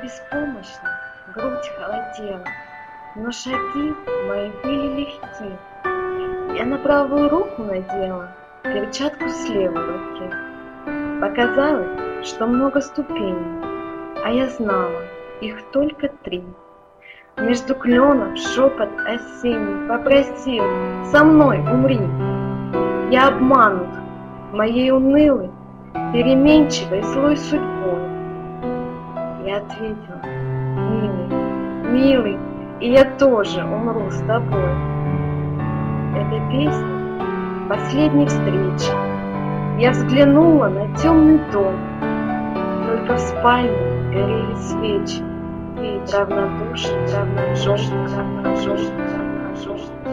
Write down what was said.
беспомощна, грудь холодела, но шаги мои были легки. Я на правую руку надела перчатку с левой руки. Показалось, что много ступеней, а я знала, их только 3. Между кленов шепот осенний попросил: со мной умри. Я обманут моей унылой, переменчивой злой судьбой. Я ответила: милый, милый, и я тоже умру с тобой. Эта песня последней встречи. Я взглянула на темный дом, только в спальне горели свечи. Равнодушно, равнодушно, равнодушно, равнодушно.